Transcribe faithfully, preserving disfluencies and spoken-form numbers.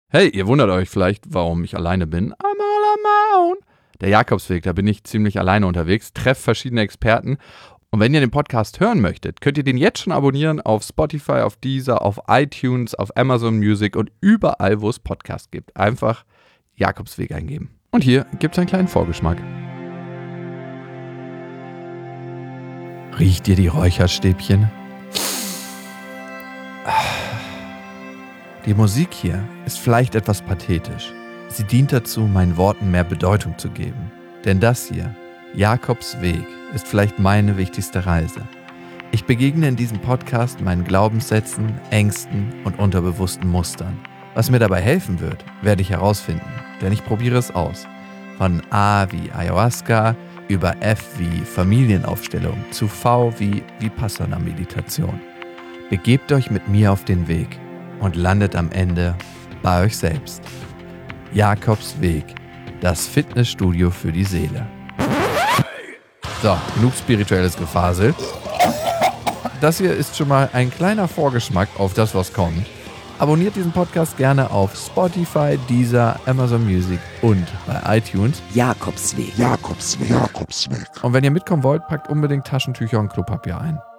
Hey, ihr wundert euch vielleicht, warum ich alleine bin. I'm all on my own. Der Jakobsweg, da bin ich ziemlich alleine unterwegs, treffe verschiedene Experten. Und wenn ihr den Podcast hören möchtet, könnt ihr den jetzt schon abonnieren auf Spotify, auf Deezer, auf iTunes, auf Amazon Music und überall, wo es Podcasts gibt. Einfach Jakobsweg eingeben. Und hier gibt es einen kleinen Vorgeschmack. Riecht ihr die Räucherstäbchen? Die Musik hier ist vielleicht etwas pathetisch. Sie dient dazu, meinen Worten mehr Bedeutung zu geben. Denn das hier, Jakobs Weg, ist vielleicht meine wichtigste Reise. Ich begegne in diesem Podcast meinen Glaubenssätzen, Ängsten und unterbewussten Mustern. Was mir dabei helfen wird, werde ich herausfinden, denn ich probiere es aus. Von A wie Ayahuasca über F wie Familienaufstellung zu V wie Vipassana-Meditation. Begebt euch mit mir auf den Weg und landet am Ende bei euch selbst. Jakobs Weg, das Fitnessstudio für die Seele. So, genug spirituelles Gefasel. Das hier ist schon mal ein kleiner Vorgeschmack auf das, was kommt. Abonniert diesen Podcast gerne auf Spotify, Deezer, Amazon Music und bei iTunes. Jakobsweg. Jakobsweg. Jakobsweg. Und wenn ihr mitkommen wollt, packt unbedingt Taschentücher und Klopapier ein.